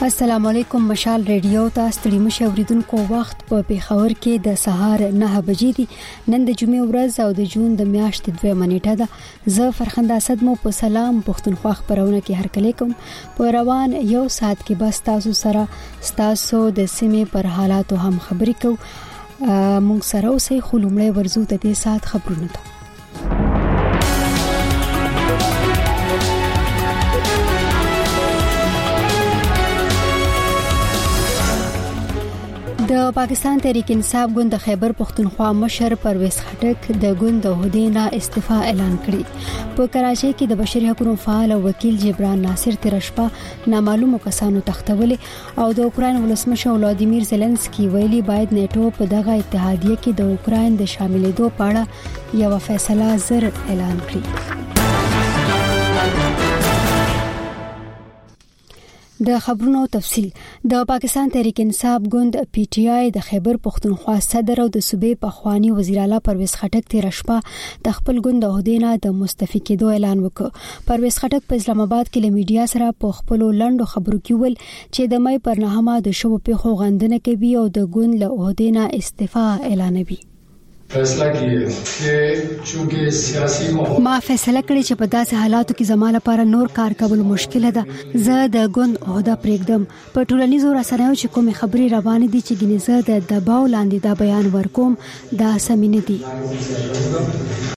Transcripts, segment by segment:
السلام علیکم. مشال ریډیو ته ستړي مشه اوریدونکو وخت په پیښور کې د سهار 9 بجې دي. نن د جمعې ورځ او د جون د میاشتې 2 نیټه ده. زه فرخنده اسد مو په سلام پښتونخوا خبرونه کې هرکلی کوم. په روان یو ساعت کې بس تاسو سره تاسو د سیمې پر حالاتو هم خبرې کوو. مونږ سره اوسئ خو لومړی ورزو د دې ساعت خبرونه ته. د پاکستان تحریک انصاف ګوند د خیبر پښتونخوا مشر پرویز خټک د ګوند د عہدې نه استعفا اعلان کړی. په کراچۍ کې د بشري حقوقو فعال او وکیل جبران ناصر تیر شپه نامعلومو کسانو تختولې او د اوکراین ولسمشر ولادیمیر زيلنسکي ویلي باید نیټو په دغه اتحادیه کې د اوکراین د شاملېدو په اړه یو فیصله زر اعلان کړي. د خبرونو تفصیل. د پاکستان تحریک انصاف ګوند پی ټی آی د خیبر پښتونخوا صدر او د صوبې پخوانی وزیر اعلی پرویز خټک تیر شپه د خپل ګوند عہدې نه د مستعفي کېدو اعلان وکړ. پرویز خټک په اسلام آباد کې له میډیا سره په خپل لنډو خبرو کې ویل چې د مې پر 9 د شوو پیښو غندنه کوي او د ګوند له عہدې نه استعفا اعلانوي. فیصله کړی چې چونکه سیاسي ما فیصله کړی چې په داسې حالاتو کې زما لپاره نور کار کول مشکل ده. زه د ګوند عہده پرېږدم. په ټولنیزو رسنیو چې کومې خبرې روانې دي چې ګنې زه د دباو لاندې دا بیان ورکوم دا سمې نه دي.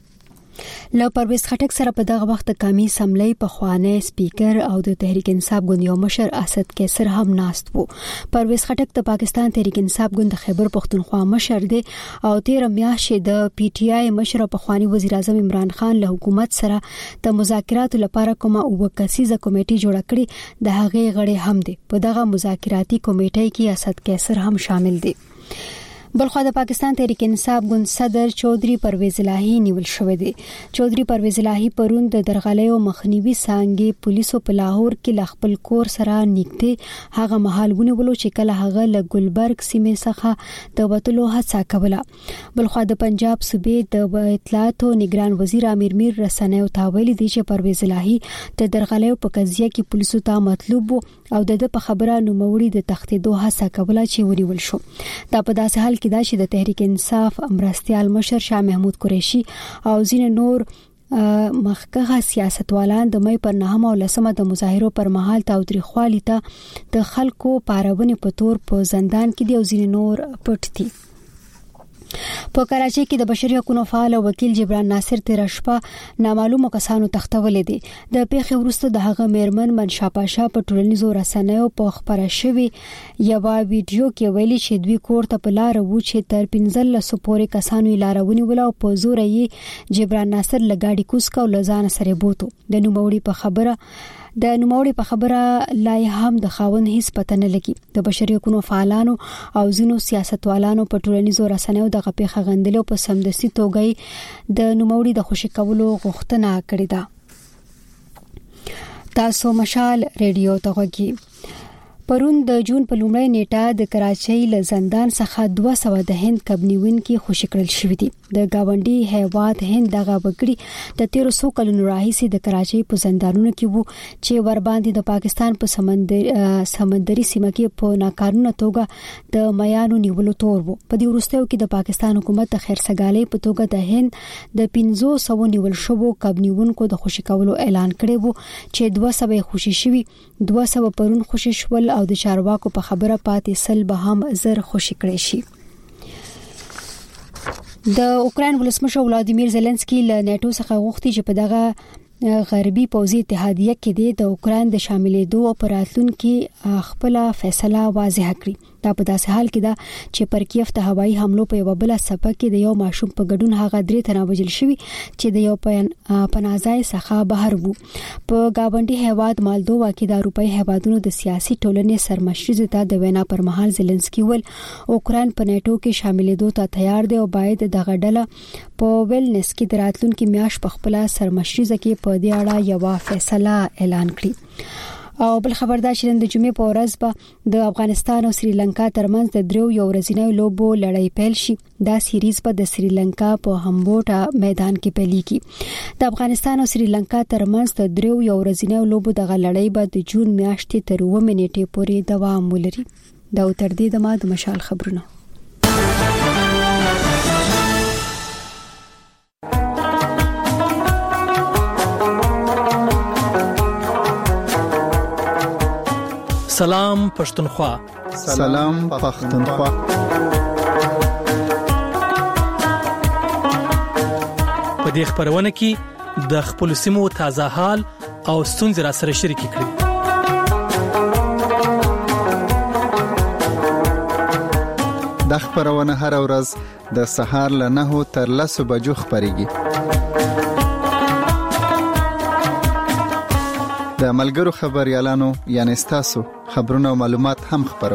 له پرویز خټک سره په دغه وخت کامی سملې په خوانه سپیکر او د تحریک انصاف ګوند یو مشر اسد کیسر هم ناست وو. پرویز خټک د پاکستان تحریک انصاف ګوند خیبر پښتونخوا مشر دی او تیر میاشت د پی ټی آی مشر په خواني وزیر اعظم عمران خان له حکومت سره د مذاکراتو لپاره کومه وکسیزه کمیټه جوړه کړې. د هغې غړي هم دي. په دغه مذاکراتي کمیټه کې اسد کیسر هم شامل دي. بلخو د پاکستان تحریک انصاف ګوند صدر چودري پرویز الهی نیول شوی دی. چودري پرویز الهی پرون د درغلیو مخنیوي څنګه پولیسو په لاهور کې خپل کور سره نږدې هغه محلونه ولو چې کله هغه له ګلبرګ سیمې څخه د وټلو هڅه کوله. بلخو د پنجاب صوبې د اطلاعات او نگران وزیر امیر میر رسنیو ته ویلي دی چې پرویز الهی د درغلیو په قضیه کې پولیسو ته مطلوب او د په خبره نوموړي د تختیدو هڅه کوله چې ونیول شو. دا په داسې حال کې دا چې د تحریک انصاف مرستيال مشر شاه محمود قریشي او ځینې نور مخکغه سیاستوالان د مې پر 9 او 10 د مظاهرو پر مهال تاوتریخوالي ته د خلکو پارونې په تور په زندان کې دي او ځینې نور پټ دي. په کراچۍ کې د بشري حقوقو فعال او وکیل جبران ناصر تیر شپه نامعلومو کسانو تختولې دي. د پیښې وروسته د هغه میرمن منشا پاشا په ټولنیزو رسنیو په خبره شوی یو ویډیو کې ویلي چې دوی کور ته په لار وو چې تر 15 پورې کسانو لارونی ولا او په زور یې جبران ناصر لګاډي کوس کا لزان سره بوتو. د نوموړي په خبره لای هم د خاوند هیڅ پته نه لګي. د بشري حقوقو فعالانو او ځینو سیاستوالانو په ټولنیزو رسنیو د غپې غندلو په سمدستي توګه د نوموړي د خوشی کولو غوښتنه کړې ده. تاسو مشال ریډیو ته غوږی. پرون د جون په لومړۍ نیټه د کراچۍ له زندان څخه 200 د هند کبنیونکي خوشی کړل شوې دي. د گاونډي هیواد هند دغه وګړي د 1300 کلونو راهیسې د کراچۍ په زندانونو کې وو چې ور باندې د پاکستان په سمندري سیمه کې په ناقانونه توګه د میانو نیولو تور وو. په دې وروستیو کې د پاکستان حکومت د خیرسګالۍ په توګه د هند د 500 نیول شوو کبنیونکو د خوشی کولو اعلان کړی وو چې 200 خوشی شوي 200 پرون خوشی شول او د چارواکو په خبره پاتې سل به هم زر خوشی کړی شي. د اوکراین ولسمشر ولادیمیر زيلنسکي له نیټو څخه غوښتي چې په دغه غربي پوځي اتحادیه کې د اوکراین د شاملېدو او پراتلونکو خپل فیصله واضح کړي. دا په داسې حال کې ده چې پر کیف ته هوایي حملو په یو بل سپه کې د یو ماشوم په ګډون هغه 3 تنه وژل شوی چې د یو پناهځای څخه بهر وو. په گاونډي هیواد مالدووا کې د اروپאי هیوادونو د سیاسي ټولنې سرمشري ته د وینا پر مهال زيلنسکي ول اوکراین په نیټو کې شاملېدو ته تیار دی او باید دغه ډله په ویلنس کې د راتلونکو میاشت په خپل سرمشري کې په دې اړه یو فیصله اعلان کړي. او بل خبردار شین د جمعې په ورځ به د افغانستان او سریلانکا ترمنځ د دریو یو ورځنیو لوبو لړۍ پیل شي. دا سیریز په د سریلانکا په همبوټا میدان کې پیلېږي. د افغانستان او سریلانکا ترمنځ د دریو یو ورځنیو لوبو د لړۍ به د جون میاشتې تر 9 نیټې پورې دوام ولري. دا تر دې د ما د مشال خبرونه. سلام پښتونخوا. سلام پښتونخوا. په دې خبرونه کې د خپل سیمو تازه حال او ستونزې را سره شریک کړئ. د خبرونه هر ورځ د سهار له 9 تر 10 بجو خبريږي. د ملګرو خبريالانو یعنی تاسو خبرونه او معلومات هم خبرو.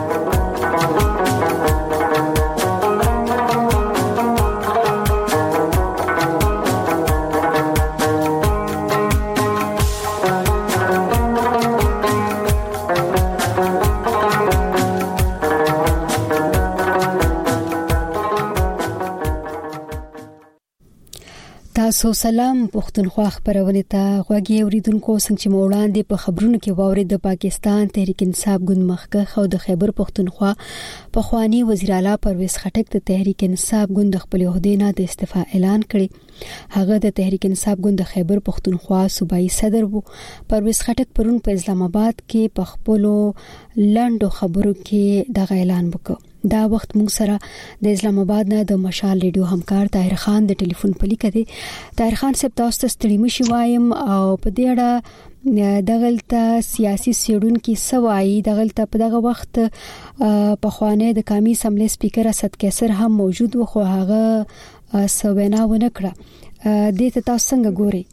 تاسو سلام پښتونخوا خبرونه ته غوږی اوریدونکو څنګه چې موړاندې په خبرونو کې واوري د پاکستان تحریک انصاف ګوند مخکخ او د خیبر پښتونخوا په خوانی وزیر اعلی پرویز خټک د تحریک انصاف ګوند خپل عہده نه د استعفا اعلان کړی. هغه د تحریک انصاف ګوند خیبر پښتونخوا صوبایي صدر وو. پرویز خټک پرون په اسلام آباد کې په خپل لنډو خبرو کې د اعلان وکړ. دا وخت موږ سره د اسلام آباد نه د مشال ریډیو همکار طاهر خان د ټلیفون په لیکه دی. طاهر خان صاحب تاسو ته ستړي مشي وایم او په دې اړه دغلطه سیاسي سیډون کې سوای دغلطه په دغه وخت په خوانه د قومي اسمبلی سپیکر اسد کیسر هم موجود و خو هغه سوینا ونه کړه. دې ته تاسو څنګه ګورئ؟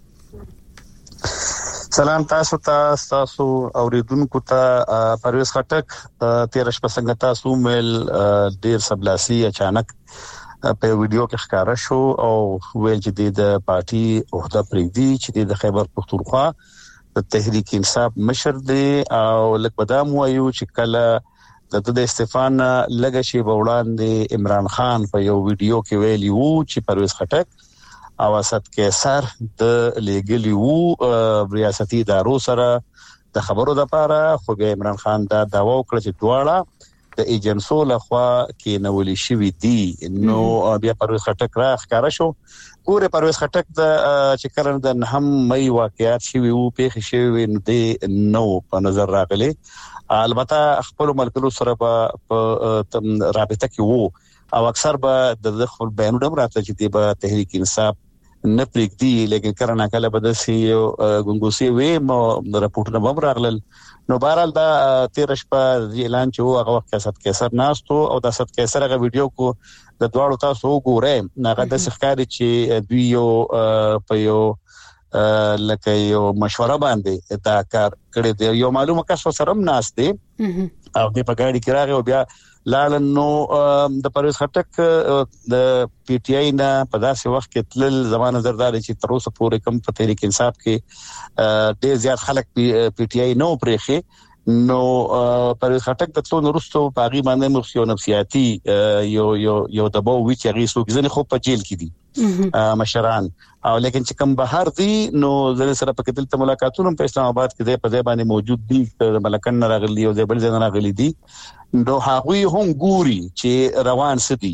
سلام تاسو اوریدونکو ته. پرویز خټک 13 شپه څنګه تاسو مل ډیر سبلاسي اچانک په ویډیو کې ښکارا شو او ویل چې د پارټي عہده پریږدي چې د خیبر پښتونخوا د تحریک انصاف مشر دی او لکبدام وایو چې کله د استفان لګشي بوړاندې عمران خان په یو ویډیو کې ویلی وو چې پرویز خټک او اسد کیسر د لیګلی وو ریاستي ادارو سره د خبرو د پاره خو به عمران خان دا داوا وکړه چې دواړه د ایجنسو لخوا کې نولي شوی دی. نو بیا پرویز خټک را ښکارا شو. ګوره پرویز خټک د چې کله د هم مې واقعیت شوی وو په شوی نو په نظر راغلی. البته خپل ملګرو سره په رابطه کې وو او اکثر به د خپل بیانونه راته چې د تحریک انصاف نه پریږدي لیکن کرنا کله بدسي ګنګوسي وې مو راپورټونه هم راغلل. نو بهرحال دا 13 شپه اعلان چې هغه وخت اسد کیسر ناستو او د اسد کیسر هغه ویډیو کو د دواړو تاسو وګورئ هغه د ښکاری چې دوی په یو لکه یو مشوره باندې دا کار کړی دی. یو معلومه کس سره هم ناست دی او د پګاړي کې راغی او بیا لاله نو د پرویز خټک د پی ټی آی نه په داسې وخت کې تل زمانه نظردار چې تر اوسه پورې کم په تحریک انصاف کې ډېر زیات خلک پی ټی آی نو پرېخي. نو پرویز خټک د ټولو وروسته په هغه باندې مخسیو نفسیاتي یو دباو وی چې هغه څوک ځنه خو په جیل کې دي مشران او لیکن چې کوم بهر دي نو زله سره په کتل ته ملاقاتونه په اسلام آباد کې په ځای باندې موجود دي ملکن راغلي او د بل ځای راغلي دي. نو هغه هم ګوري چې روان سدي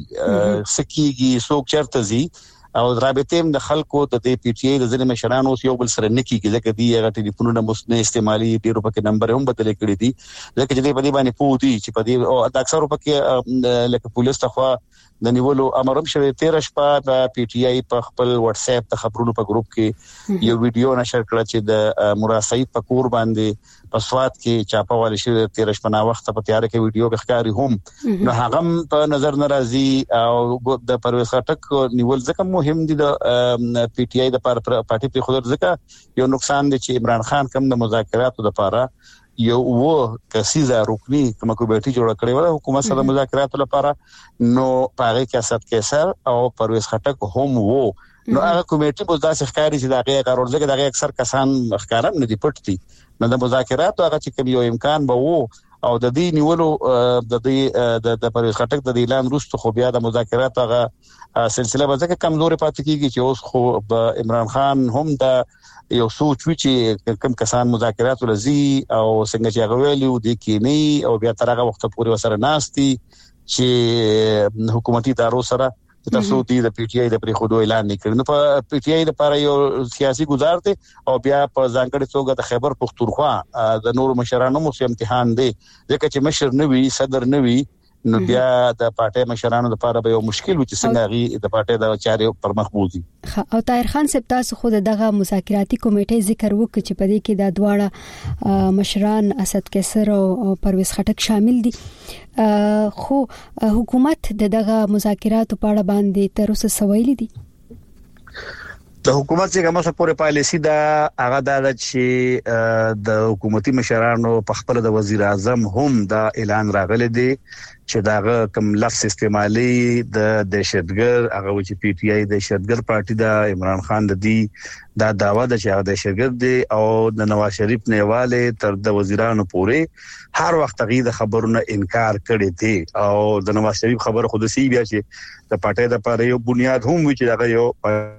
سکیږي څوک چرته زی او رابطې د خلکو د پی ټی آی د ځینې مشرانو یو بل سره نکیږي ځکه دی هغه ټلیفونونه مستنه استعمالي ډیرو پکې نمبر هم بدل کړی دي ځکه چې په دې باندې پوه دي چې په دې او د اکثرو پکې لکه پولیس تخوا د نیولو امر هم شوی. 13 شپه د پی ټی آی په خپل واتس اپ د خبرونو په ګروپ کې یو ویډیو نشر کړ چې د مراد سعید په کور باندې په سواد کې چاپاوال شي 13 شپه نا وخت په تیار کې ویډیو ښکاری هم نو هغه په نظر ناراضي او د پرویز خټک نیول ځکه مهم دي د پی ټی آی د پارټي په خودر ځکه یو نقصان دي چې عمران خان کم د مذاکراتو لپاره یو کسیزه رکنی کومه کمیټي جوړ کړې و حکومت سره مذاکرات لپاره نو پاره کې اسد کیسر او پرویز خټک هم وو نو هغه کمیټي په داسې ښکاری چې دغه قرار ځکه دغه اکثر کسان ښکارم نه دي پټتي نو د مذاکرات هغه چې کوم یو امکان به وو او د دې نیولو د پرویز خټک د اعلان وروسته خو بیا د مذاکرات هغه سلسله به ځکه کمزوري پاتې کیږي چې اوس خو به عمران خان هم د یو سوچ چې کوم کسان مذاکرات ولزي او څنګه چې هغه ویلو د کینی او بیا تر هغه وخت پورې وسره ناشتي چې حکومتي ادارو سره تاسو د پی ټی آی د پریخودو اعلان نکړ نو په پی ټی آی لپاره یو سیاسي گزار دی او بیا په ځانګړي توګه د خیبر پختونخوا د نور مشرانو مو امتحان دی ځکه چې مشر نوي صدر نوي نو بیا د پارټي مشرانو لپاره به یو مشکل و چې څنګه غي د پارټي د چارې پر مخ بوزي او طاهر خان صاحب تاسو خود دغه مذاکراتي کمیټې ذکر وکړ چې په دې کې د دواړه مشران اسد کیسر او پرویز خټک شامل دي خو حکومت دغه مذاکراتو په اړه باندې تر اوسه سویلي دي د حکومت څخه موږ پورې پالیسی دا هغه د چې د حکومتي مشرانو په خپل د وزیر اعظم هم دا اعلان راغلی دی چې دا کوم لفظ استعمالي د دهشتګر هغه چې پی ټی آی د دهشتګر پارټي د عمران خان د دی دا داوا د چې هغه دهشتګر دی او د نواز شریف نیواله تر د وزیرانو پورې هر وخت غي د خبرونو انکار کړي دي او د نواز شریف خبر خود سي بیا چې د پارټي د لپاره یو بنیاد هم وي چې دا یو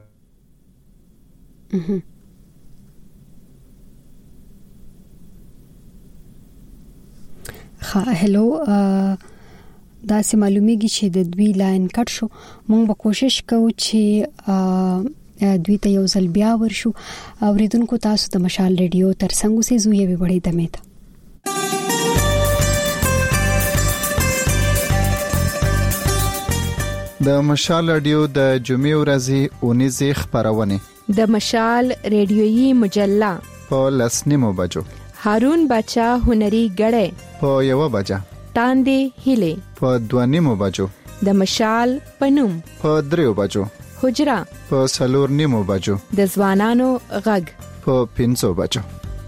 هلو دا سه معلومیږي چې د دوی لاین کټ شو مونږ به کوشش کوو چې دوی ته یو ځل بیا ورشو اوریدونکو تاسو د مشال ریډیو ترڅنګ سه زوی به وړي دمه د مشال رادیو د جمعې ورځې اونیزه خبرونه د مشال ریډیویي مجله په لسنیمو بجو هارون بچا هنري غړې په 1 بجه تاندې هله په 2 بجو د مشال پنوم په 3 بجو حجرا په 4 بجو د ځوانانو غږ په 5 بجو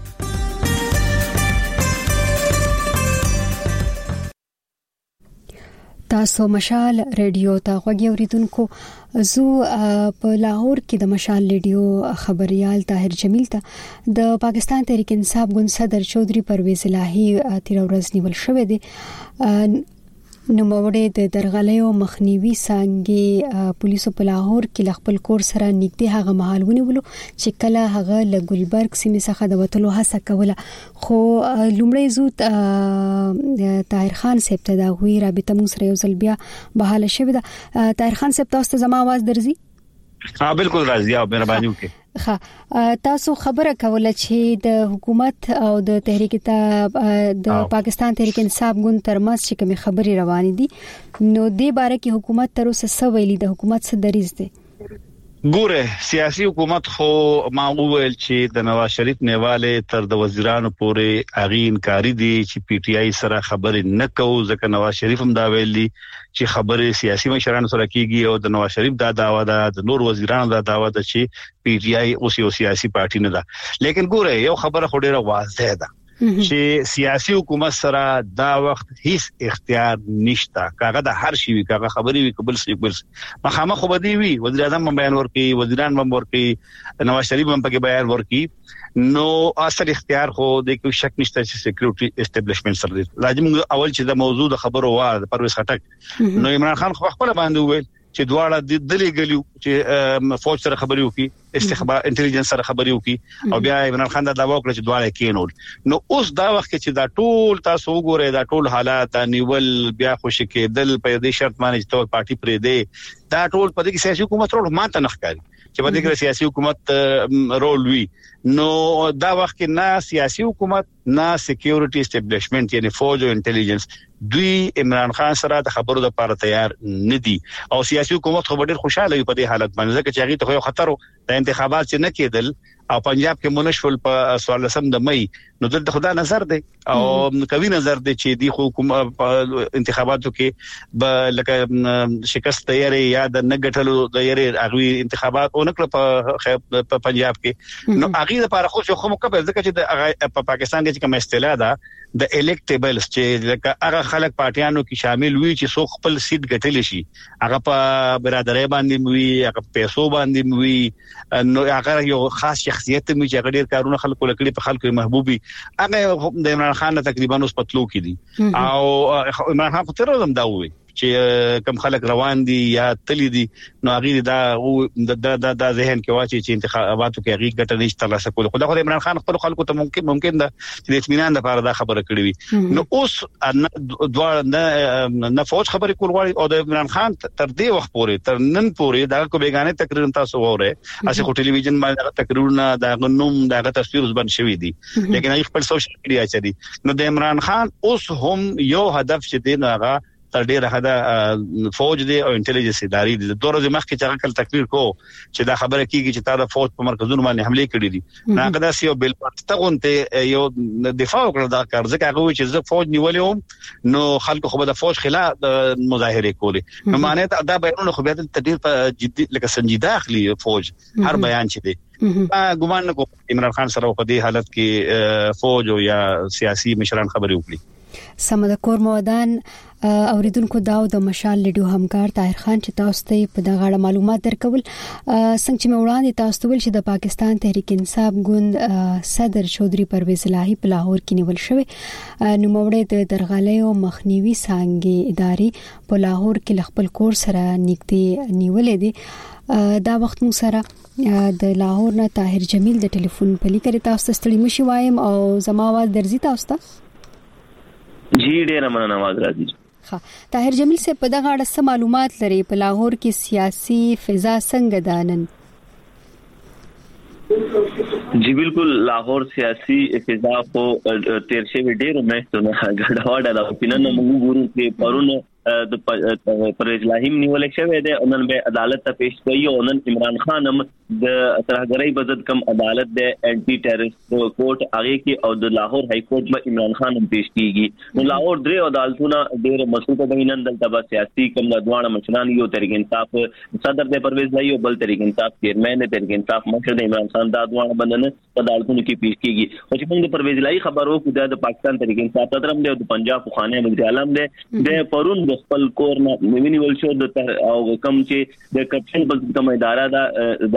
تاسو مشال ریډیو ته غوږی اوریدونکو زو په لاهور کې د مشال ریډیو خبريال طاهر جمیل ته د پاکستان تحریک انصاف ګوند صدر چودري پرویز الهی تیر ورځ نیول شوې دي نو موړې د درغلیو مخنیوي څنګه پولیسو په لاهور کې خپل کور سره نږدې هغه محلونه ولو چې کله هغه ل ګلبرګ سیمې څخه د وټلو هڅه کوله خو لومړی زو طاهر خان صاحب ته دا وی رابطه مو سره یو ځل بیا بحاله شوې ده طاهر خان صاحب تاسو ته زما आवाज درځي بالکل راځي او مهرباني وکړئ تاسو خبره کوله چې د حکومت او د تحریک د پاکستان تحریک انصاف ګوند ترمنځ چې کوم خبري روانې دي نو د باره کې حکومت تر اوسه سویلي د حکومت څخه دریز دي ګوره سیاسي حکومت خو معقول چې د نواز شریف نیواله تر د وزیرانو پورې اغي انکاری دي چې پی ټی آی سره خبرې نه کوي ځکه نواز شریف هم دا ویلي چې خبرې سیاسي مشرانو سره کیږي او د نواز شریف دا داوا ده د نور وزیرانو دا داوا ده چې پی ټی آی اوس یو سیاسي پارټي نه ده لیکن ګوره یو خبره خو ډیره واضح ده چې سیاسي حکومت سره دا وخت هیڅ اختیار نشته کاغه د هر شي کاغه خبري وي قبل سي مخامه خو بدی وي وزیر اعظم بیان ورکي وزیران هم ورکي نواز شریف هم پکې بیان ورکي نو اصل اختیار خو د کوم شک نشته چې سکیورټي اسټابلیشمنت سره لازم اول چې د موضوع د خبرو وار د پرویز خټک نو عمران خان خو خپل باندې وویل چې دواړه د دلې غلیو چې فوج سره خبري وکي استخبار انټيليجنس سره خبري وکي او بیا عمران خان دا داوا وکړ چې دواړه کېنول نو اوس دا وخت چې دا ټول تاسو وګورئ دا ټول حالات نیول بیا خوشی کېدل په دې شرط باندې چې ټول پارټي پرې دی دا ټول په دې کې سیاسي حکومت رول ماته نخکاري چې په دې کې سیاسي حکومت رول وی نو دا وخت کې نه سیاسي حکومت نه سکیورټي اسټابلیشمنت یعنی فوج او انټيليجنس دوی عمران خان سره د خبرو لپاره تیار نه دي او سیاسي حکومت خو ډېر خوشاله وي په دې حالت باندې ځکه چې هغه ته یو خطر د انتخابات چې نه کېدل او پنجاب کې منشول په 14 د مئی نو دلته خدا نظر دی او کوي نظر دی چې دی حکومت انتخاباتو کې لکه شکست تیارې یا د نګټلو د یاري اغوي انتخابات اونکړه په پنجاب کې نو اغي لپاره خو مقابل ځکه چې په پاکستان کې کوم اصطلاح ده د الیکټیبلز چې لکه هغه خلک پارټیانو کې شامل وي چې څو خپل سیټ ګټل شي هغه په برادرۍ باندې وي هغه پیسو باندې وي نو هغه یو خاص شخصیت می چې هغه ډیر کارونه خلکو لکړي په خلکو محبوبي هغه د عمران خان تقریبا اوس پتلو کې دي او عمران خان په تر هم دا وي چې کم خلک روان دي یا تللی دي نو هغه دا ذهن کې واچي چې انتخاباتو کې هغه ګټه نشته ترلاسه کول خو د عمران خان خپل خلکو ته ممکن ده چې د اطمینان لپاره دا خبره کړې وي نو اوس دوه نه فوج خبرې کول غواړي او د عمران خان تر دې وخت پورې تر نن پورې دا کو بیگانه تقریر تاسو وره اسه خو ټلویزیون باندې تقریرونه دا غنوم دا تصویر زبن شوی دي لیکن هغه خپل سوشل میډیا چدي نو د عمران خان اوس هم یو هدف چې دی هغه تر ډیره حدا فوج دی او انټيليجنس ادارې دي د دوه ورځې مخکې چې هغه تقریر کو چې دا خبره کیږي چې تا د فوج په مرکزونو باندې حمله کړې دي هغه دا سیو بل پټغونته یو دفاع وکړه دا کار ځکه هغه چې زه فوج نیولم نو خلکو خو د فوج خلاف مظاهره کولې نو معنی دا بیانونه خو به تدیر په جدي لکه سنجیده اخلي فوج هر بیان چې دی ګومان کو عمران خان سره په دې حالت کې فوج او یا سیاسي مشران خبرې وکړي سمد کور مودان اوریدونکو داو د مشال لیډیو همکار طاهر خان چې تاسو ته په دغه اړه معلومات درکول څنګه چې وړاندې تاسو ول چې د پاکستان تحریک انصاف ګوند صدر چودري پرویز الهی په لاهور کې نیول شوی نو موړې د درغلیو مخنیوي څنګه اداري په لاهور کې خپل کور سره نږدې نیولې دي دا وخت مو سره د لاهور نه طاهر جمیل د ټلیفون په لیکره تاسو ستړي مشي وایم او زما आवाज درځي تاسو ته جی ډیر مننه आवाज راځي طاهر جمیل سے په دغه اړه څه معلومات لري په لاهور کې سیاسي فضا څنګه ده نن جی بالکل لاهور سیاسي فضا کو تیر شي ډیر مهتونه غډواډه د پینن موږ ګورو چې پرونه د پرویز لاهیم نیول شوی دی نن به عدالت ته پیش کړي او نن عمران خان هم د ترهګرۍ بزد کم عدالت د انټي ټیرریست کورټ هغه کې او د لاهور های کورټ به عمران خان هم پیش کیږي نو لاهور درې عدالتونه ډېر مسعود دینن دلته به سیاسي کم دوانه مشران یو تحریک انصاف صدر د پرویز لاهی او بل تحریک انصاف چیرمن تحریک انصاف مشر د عمران خان دا دوانه بندنه عدالتونو کې پیش کیږي او چې موږ د پرویز لاهی خبرو کو د پاکستان تحریک انصاف صدر هم د پنجاب خانه مجری عالم د پرون د خپل کور نه مینیول شو د او کم چې د کرپشن په کوم اداره دا د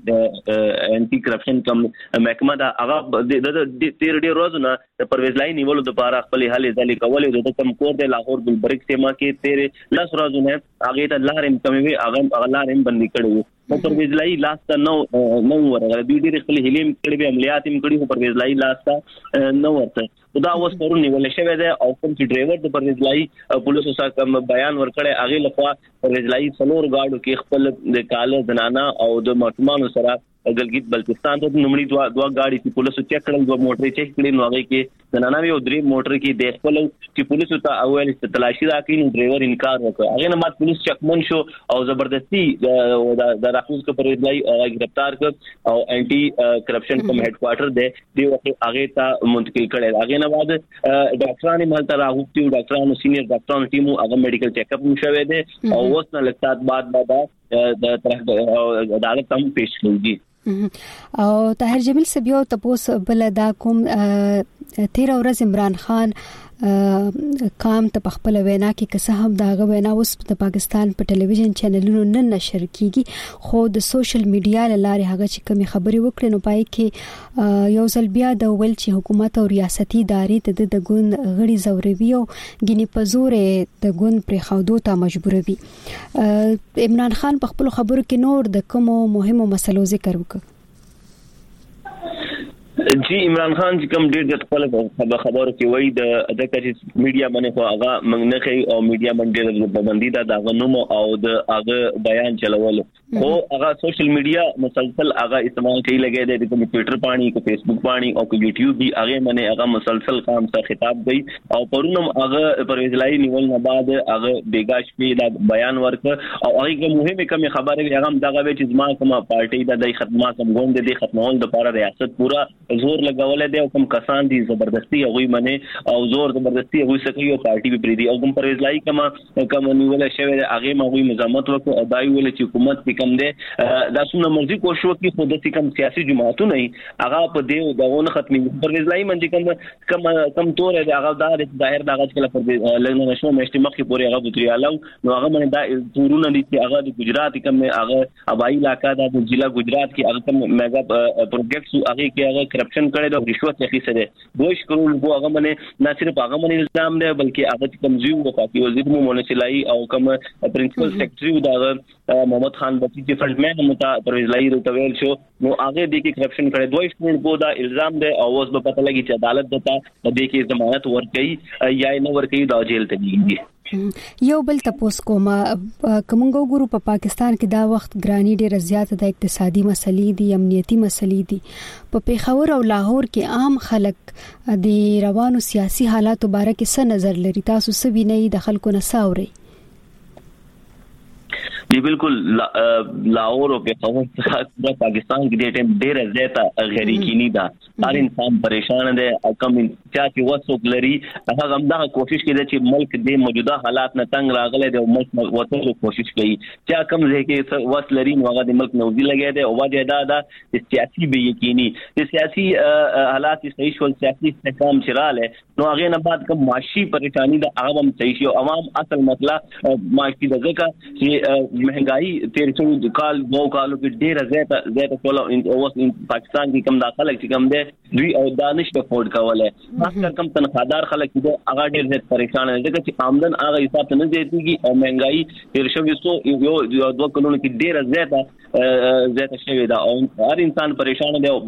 انټي کرپشن کم محکمه دا هغه د تیر ډیر روزونه د پرویز لاهی نیولو د لپاره خپل حل ځلې کولې د کم کور د لاهور ګلبرګ سیمه کې تیر لاس روزونه هغه د لارم کموي هغه لارم بندي کړو نو پرویز لاهی لاسته نو ورغله دوی ډیر خپل هلیم کړي به عملیات هم کړي خو پرویز لاهی لاسته نو ورته دا اوس پرون نیول شوی دی او کوم چې ډرایور د پرویز لاهی پولیسو سره کوم بیان ورکړي هغه لخوا پرویز لاهی څلور گاډو کې خپل د کاله زنانه او د محکمانو سره ګلګیت بلتستان ته نمړي دوه گاډي چې پولیسو چیک کړل دوه موټرې چیک کړي نو هغه کې زنانه یو درې موټر کې د خپل چې پولیسو ته اول تلاشي راکړي نو ډرایور انکار وکړ هغه نه مات پولیس چکمن شو او زبردستی د راخوز کو پرویز لاهی گرفتار کړ او انټي کرپشن کوم هډ کوارټر دی وخت هغه ته منتقل کړي هغه نه بعد ډاکټرانو مالته راغوتي ډاکټرانو سینیئر ډاکټرانو ټیمو هغه میډیکل چیک اپ شوه دی او اوس نه لږ بعد د عدالت هم پیش کیږي او طاهر جمیل سبیو تاسو بل دا کوم 13 ورځ عمران خان کام ته خپل وینا کې که څه هم دا غوښنه اوس د پاکستان په ټلویزیون چینلونو نن نشر کیږي خو د سوشل میډیا لاره هغه چې کوم خبري وکړي نو پای کې یو ځل بیا د ول چې حکومت او ریاستي ادارې ته د ګوند غړي زوروي او غني پزور د ګوند پر خودو ته مجبوروي عمران خان په خپل خبرو کې نور د کومو مهمو مسلو ذکر وکړ جی عمران خان چې کوم ډیر د خپل خبرو کې وایي د چې میډیا باندې خو هغه موږ نه کوي او میډیا باندې د پابندي دا غنوم او د هغه بیان چلول او هغه سوشل میډیا مسلسل هغه استعمال کوي لګي د کمپیوټر پانی کو فیسبوک پانی او کو یوټیوب دی هغه باندې هغه مسلسل کام سره خطاب کوي او پرونم هغه پرویز لای نیول نه بعد هغه بیګاش په دا بیان ورک او هغه مهمه کوم خبره هغه دغه چې زما کومه پارټي د خدمات کوم غوند دي خدمول د لپاره ریاست پورا زور لګولې دی او کوم کسان دي زبردستی هغه منه او زور زبردستی هغه سکه یو پارټي به پریدي او کوم پرویز لای کوم نیول شوی هغه مغوي مزامت وکړو او دای ویل چې حکومت کم دی دا څونه مرزي کوشش وکړي خو د کوم سیاسي جماعتونو هغه په دې دغه ختمي پرویز لای منځ کم تور دی هغه د ظاهر دغه کله پر لګنه نشو مېشتي مخې پورې هغه بوتریالو نو هغه باندې دا تورونه دي چې هغه د گجرات کوم هغه ابای علاقہ د ضلع گجرات کې هغه کوم میگا پروجیکټس هغه کې هغه کرپشن کړي د رشوت اخیسته دي 2 کروڑ کو هغه باندې نه صرف هغه باندې الزام دی بلکې هغه کوم زیو وفاقي وزیر مو مونسلای او کوم پرنسپل سیکریټری دا محمد خان بچی چې فرنټمن متا پرویز لای روتویل شو نو هغه د کې کرپشن کړي 2 کروڑ کو دا الزام دی او اوس به پته لګي چې عدالت دته د دې کې ضمانت ورکړي یا نه ورکړي دا جیل ته دیږي یو بل تاسو کومه کومګو ګورو په پاکستان کې دا وخت ګرانی ډېر زیات د اقتصادي مسلې دي امنیتي مسلې دي په پیښور او لاهور کې عام خلک د روانو سیاسي حالاتو باره کې څه نظر لري تاسو څه وینئ د خلکو نساوري जी बिल्कुल लाहौर और पेशावर पाकिस्तान की डेट ډېر زیاته غیر یقیني ده هر انسان پریشان دی کم چې وڅوک لري هغه هم دا کوشش کوي چې ملک د موجوده حالات نه تنگ راغلی دی او ملک وڅوک کوشش کوي چې کم ځای کې وڅ لري نو هغه د ملک نوځي لګي دی او وجه دا ده چې سیاسي به یقیني چې سیاسي حالات صحیح شول سیاسي استحکام چراله نو هغه نه بعد کوم معاشي پریشانی د هغه هم صحیح شو عوام اصل مسله معاشي د ځکه چې महंगाई 13 کال 2 کالو کې ډېر زیاته کوله او پاکستان کې کم داخله چې کم دی دوی او دانش په فورد کوله خاص کم تنخوادار خلک دي هغه ډېر زیات پریشان دي ځکه چې آمدن هغه حساب ته نه دیږي او महंगाई 1300 یو 2 کلونو کې ډېر زیاته شوی دا او هر انسان پریشان دی او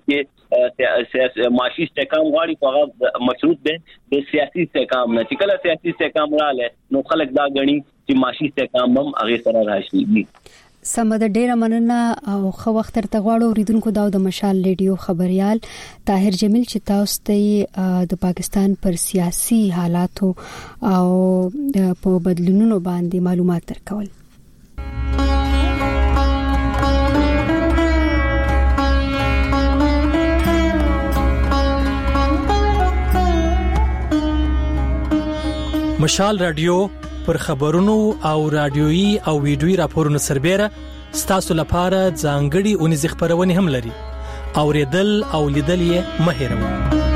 کې معاشي استحکام غواړي هغه مشروط دی د سیاسي استحکام نه چې کله سیاسي استحکام رااله نو خلک دا غني چې معاشي استحکام هم هغه سره راشي سمد ډیره مننه او خو وخت تر غواړو ریدونکو دا د مشال ریډیو خبريال طاهر جمیل چې تاسو ته د پاکستان پر سیاسي حالاتو او په بدلونونو باندې معلومات درکول مشال رادیو پر خبرونو او رادیويي او ویډیويي راپورونو سربېره ستاسو لپاره ځانګړي اونیز خبرونه هم لري اوریدل او لیدل یې مه هېروئ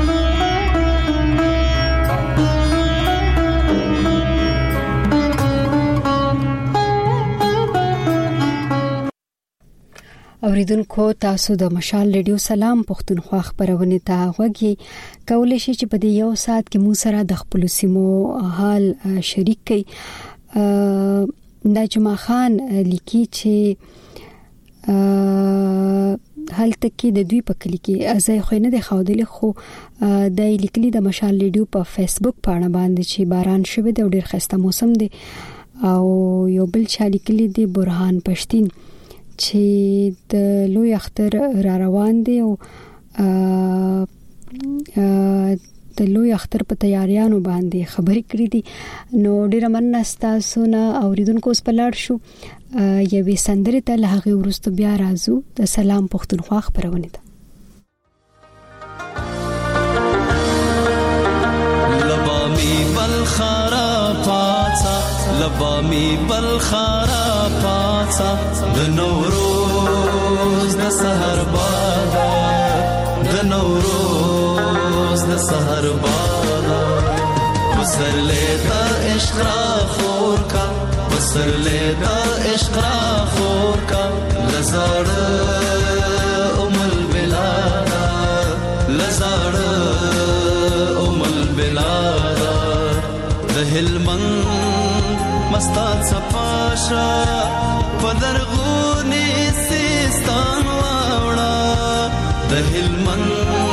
اوریدونکو تاسو د مشال ریډیو سلام پښتونخوا خبرونه ته غوږی کولای شئ چې په دې یو ساعت کې مو سره د خپل سیمو حال شریک کړئ نجما خان لیکي چې هلته کې د دوی په کلی کې ازای خو نه د خاودل خو د لیکلي د مشال ریډیو په فیسبوک پاڼه باندې چې باران شوه د ډېر خسته موسم دی او یو بل چا لیکلي دی برهان پښتين چې د لوی اختر را روان دی او د لوی اختر په تیاریانو باندې خبرې کړې دي نو ډیره مننه تاسو نه اوریدونکو په لاړ شو یوې سندرې ته له هغه وروسته بیا راځو د سلام پښتونخوا خبرونه ده لبامي بالخرا پاڅا لبامي بالخرا پاڅا د نوروز د سحر باد د نوروز د سحر باد وسرلې د عشق خور کا وسرلې د عشق خور کا لزړ امل بلاد لزړ امل بلاد د هلمن مستا صفاشا پدرغونی سیستان واوړه د هلمن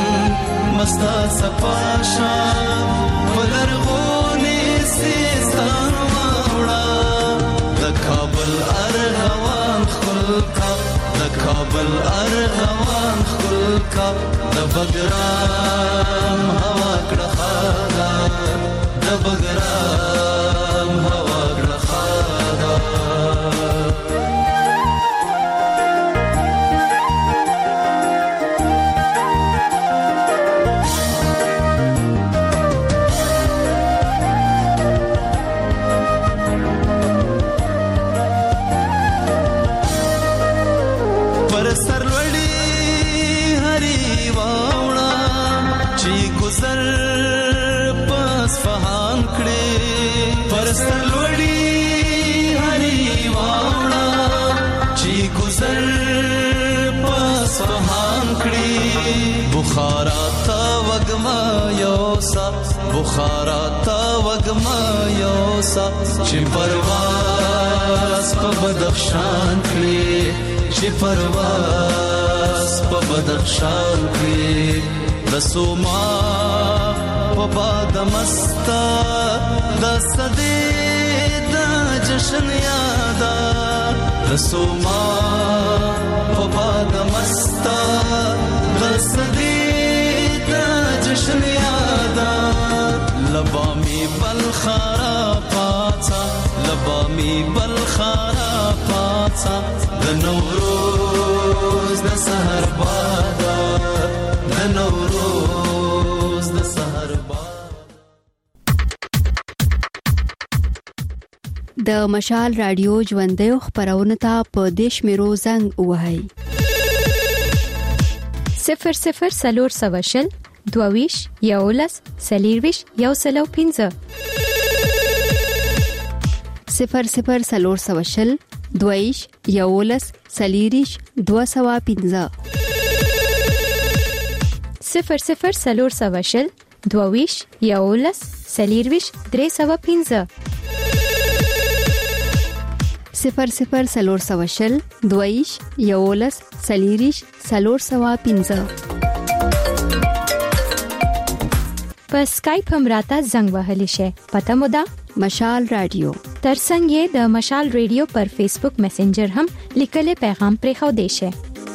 مستا صفاشا ولرغونی سیستان واوڑا د کابل ارغوان خلکا د کابل ارغوان خلکا د بګرام هوا کړه خادا د بګرام هوا کړه خادا بخارا تا وگما یوسا چې پرواز په بدخشان کړي چې پرواز په بدخشان کړي رسوما په باد مستا د صدې د جشن یادا رسوما په باد مستا د صدې د جشن یادا لبامی بلخارا پاتا لبامی بلخارا پاتا د نوروز د سحر بادا د نوروز د سحر بادا د مشال رادیو ژوندۍ خبرونه ته په دیش میرو زنګ وهاي 00 دویش یولس سلیرویش یو سلو 15 00 دویش یولس سلیریش 215 00 دویش یولس سلیرویش 315 00 دویش یولس سلیریش 315 په سکایپ هم راته زنګ وهلی شي پته مو ده مشال رادیو ترڅنګ د مشال رادیو پر فیسبوک میسنجر هم لیکلي پیغام پرې خو دی شي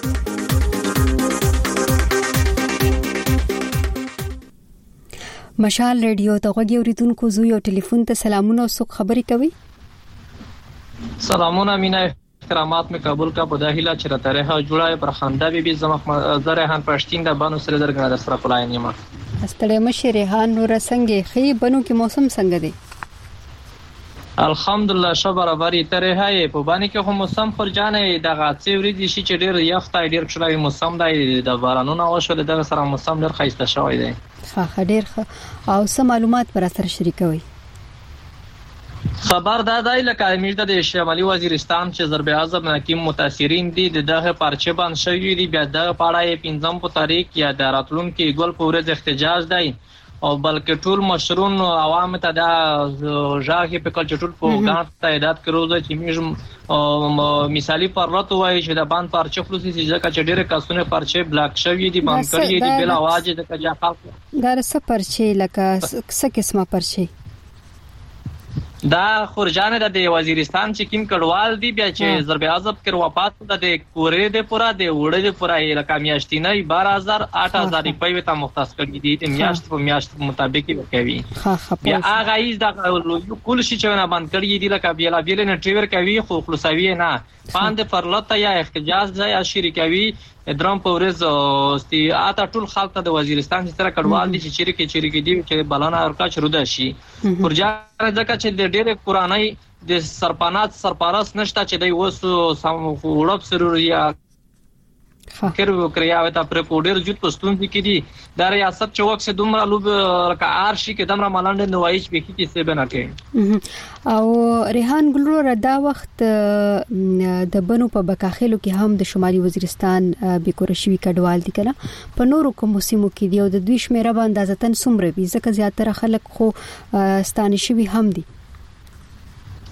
مشال رادیو ته غوږی اوریدونکو زو یو ټلیفون ته سلامونه او سوک خبري کوي سلامونه مینا احترامات می قبول کا په داخله چې را طرحه جوړای پر خندا بي زما زرهان پښتين د بانو سره درګنه د سره پلای نیمه استړی مشه ریحان نور څنګه خي بنو کې موسم څنګه دی الحمدلله شبر برابرې طرحه په باندې کې هم موسم فرجانه د غاڅې ورېدي شي چې ډېر یخته ډېر کښلای موسم دی د بارانونو او شول دغه سره موسم ډېر خاصه شوی دی ښه ډېر او سم معلومات پر سره شریکوي خبر دادای لکه امیر د شمالي وزیرستان چې ضرب اعظم حکیم متاثرین دي دغه پرچه باندې شوی دی بیا د پاړای 15 په تاریخ یا د راتلونکو ګل په ورځ احتجاج دی او بلکې ټول مشرون عوام ته د ژاغي په کل چټول په غاټ تعداد کروزه چې میږم مثالی پرلط وای چې د باندې پرچه خصوصي ځکه چې ډېر کسونه پرچه بلاک شوی دي باندې کړی دي بل आवाज د کجا خلک دا څه پرچه لکه څه قسمه پرچه دا خورجان د وزیرستان چې کیم کډوال دی بیا چې ضرب اعظم کې وفات د کورې د پورا د وړې د پورا رقم میاشتینه 12000 8000 روپۍ ته مختص کړی دي د میاشت په میاشت مطابق کوي بیا هغه ایز د کول شي چې نه باندې کړی دي لکه بیل بیل نه ټریور کوي خو خلاصوي نه باندې پرلطه یا احتجاج ځای شریکوي درام په ورځ استي اته ټول خلک د وزیرستان سره کډوال دي چې چیرې دي چې بلانه ورکا شروع ده شي خورجان ځکه چې د ډېر قرآنی د سرپرست نشته چې دی وسو سم وړب سروریا فکر وکړیا وتا پر کوډر جوت پستون کې دي دا ریاست چوک سے دومره لوب رکعار شي کې دمره ملاند نوایش به کې څه بنا کې او ریحان ګلرو ردا وخت د بنو په بکاخلو کې هم د شمالي وزیرستان بیکورشوي کډوال دي کنه په نورو کوم سیمو کې دی او د دوی شمیره باندې اندازتن سمره وي ځکه زیاتره خلک خو ستانه شوی هم دي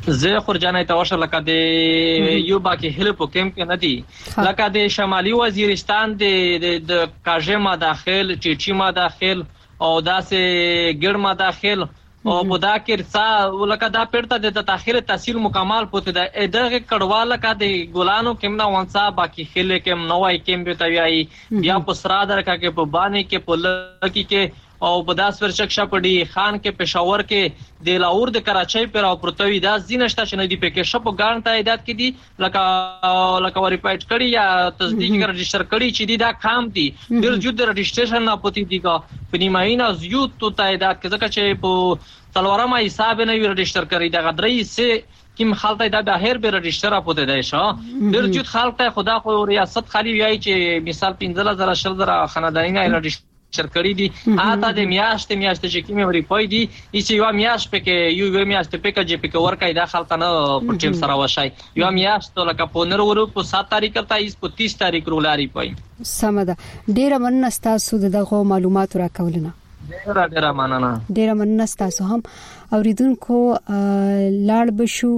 زه خورجانې ته وشل لکه د یو باکي هله په کیمپ کې نه دي لکه د شمالي وزیرستان د کاژما داخل چیچی ما داخل او داسې ګړما داخل او په دا کې څا لکه دا پړته د تاخير تحصیل مکمل پته د دغه کډواله کا د ګلانو کمنا وانسا باقی خله کم نوای کم به تویای یا پسرا درکا کې په باندې کې په لکی کې او بداس ورچکشا پړي خان کې پېښور کې د لاهور د کراچۍ پر او پرتوی دا زینشته چې نه دی پکې شپو ګان ته ایدات کې دي لکه ریپایټ کړي یا تصدیق کړي رجستر کړي چې دی دا کام دي د جود رجستریشن نه پتی دی کا پنیماینا زیو ته ایدات کې ځکه چې په تلوارما حساب نه وی رجستر کړي دا غدري سه کیم خالته دا بهر به رجستر اپوته دی شو د جود خالته خدا خو ریاست خالی وی چې مثال 15000 شلدر خاندانی نه رجستر شرکړی دي اته د میاشتې چې کیمه وری پوي دي چې یو میاشت پکې یو میاشت پکې چې پکې ورکای دا خلک نه په ټیم سره وشای یو میاشت لکه په نورو په 7 تاریخ ته ایس په 30 تاریخ رولاري پوي سمده ډیره مننه تاسو دغه معلومات راکولنه ډیره مننه تاسو هم اوریدونکو لاړ بشو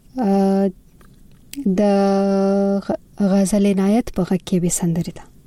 د غزل عنایت په غږ کې به سندره ده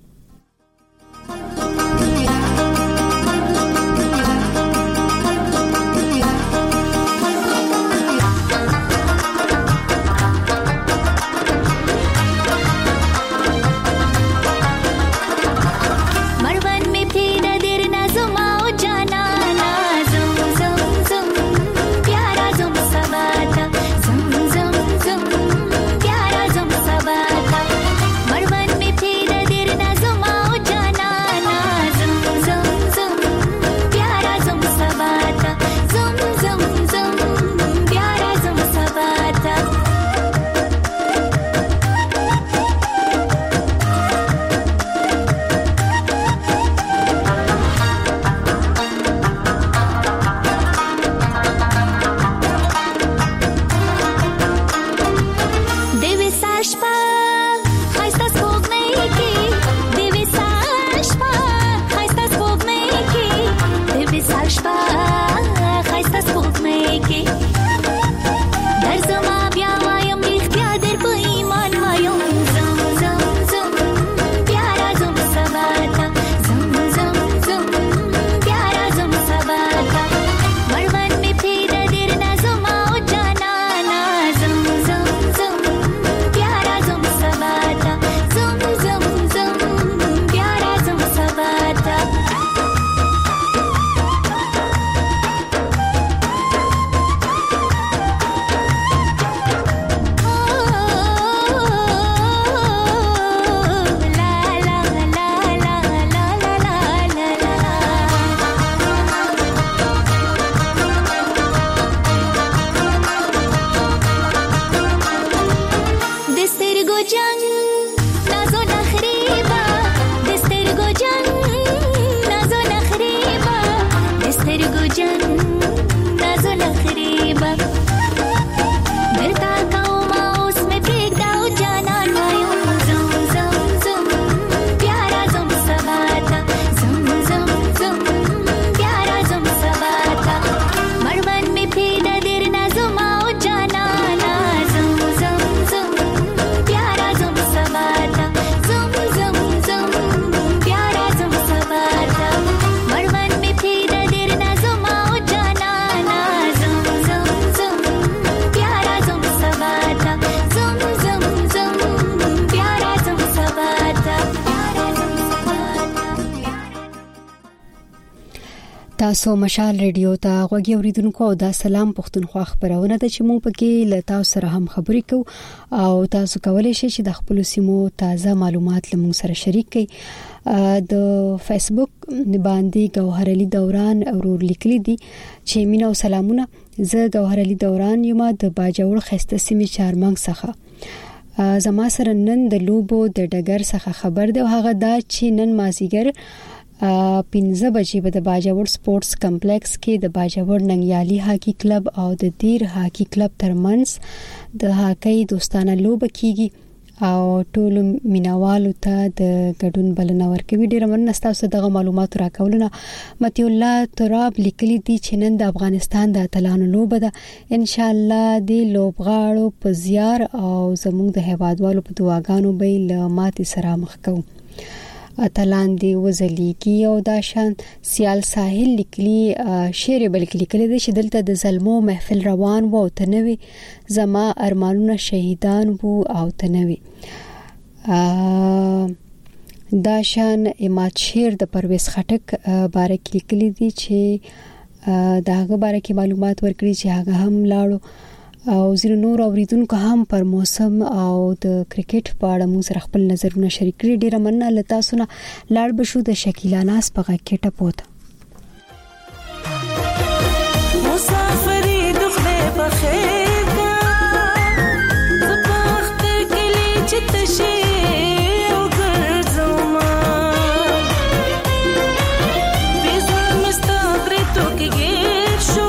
تاسو مشال ریډیو ته غوږی اوریدونکو او دا سلام پښتونخوا خبرونه ده چې موږ پکې له تاسو سره هم خبرې کوو او تاسو کولای شئ چې د خپل سیمو تازه معلومات لمون سره شریک کړئ د فیسبوک باندې ګوهر علي دوران اورور لیکلي دي چې مینا او سلامونه زه ګوهر علي دوران یم د باجوړ خسته سیمې چارمنګ څخه زما سره نن د لوبو د ډګر څخه خبر دی او هغه دا چې نن مازیګر 15 بجې به د باجوړ سپورتس کمپلیکس کې د باجوړ ننګیالي هاکی کلب او د دیر هاکی کلب ترمنځ د هاکی دوستانه لوب کیږي او ټول مینوالو ته د ګډون بلنه ورکوي. ډیر مننه تاسو دغه معلومات راکولونه. متي الله تراب لیکلي دي چې نن د افغانستان د اتلانو لوبه ده. ان شاء الله د لوبغاړو په زیار او زموږ د هیوادوالو په دعاګانو به له ماتې سره مخ کوو. اتلان دی وزلیږي. او دا شان سیال ساحل لیکلي شعر بلکې لیکلي دي چې دلته د ظلمو محفل روان وو تنوي زما ارمانونه شهیدان وو او تنوي. دا شان اماد شیر د پرویز خټک باره کې لیکلي دي چې داغه باره کې معلومات ورکړي چې هغه هم لاړو او زیر نور اوریدونکو هم پر موسم او د کرکټ په اړه موږ سره خپل نظرونه شریک کړي. ډیره مننه لتا سونه لاړ بشو د شکیلا ناس په غکټه پوت مسافری دخله بخیر کا زبخت کلی چتشی او ګرځما بیزو مستغری تو کې ګیر شو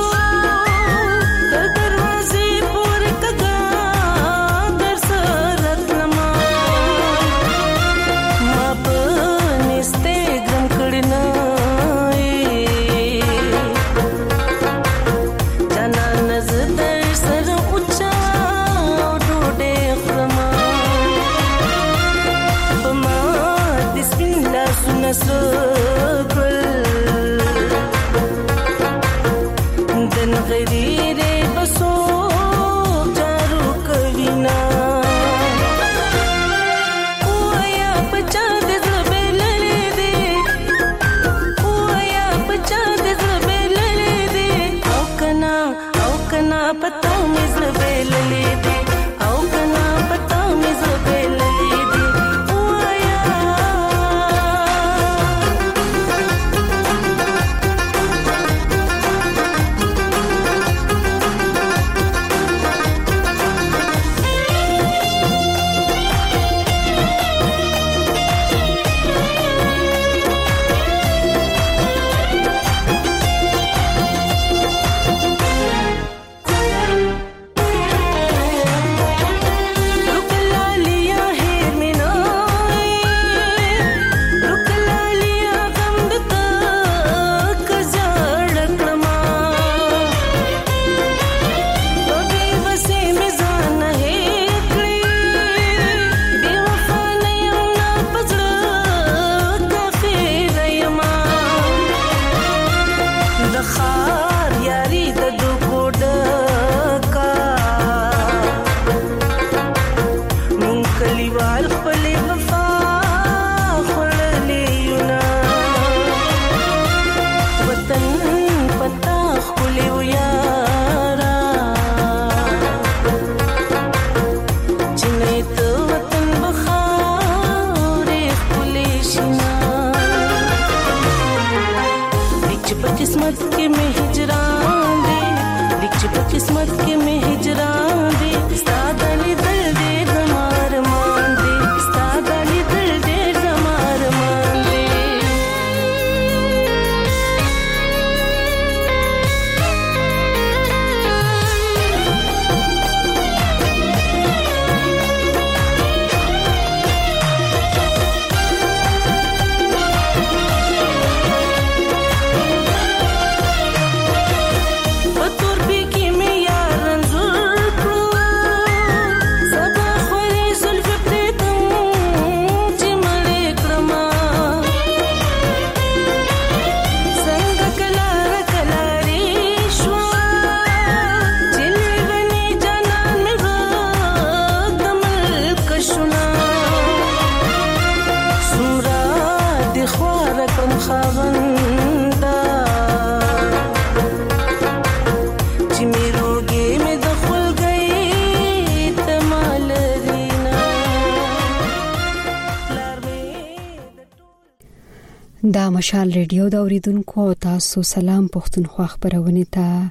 دا مشال ریډیو دا اوریدونکو تاسو سلام پښتونخوا خبرونه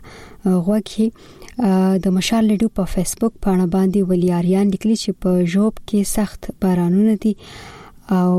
ته غوږی د مشال ریډیو په فیسبوک باندې باندې ولیاریان لیکلي چې په جوب کې سخت بارانونه دي او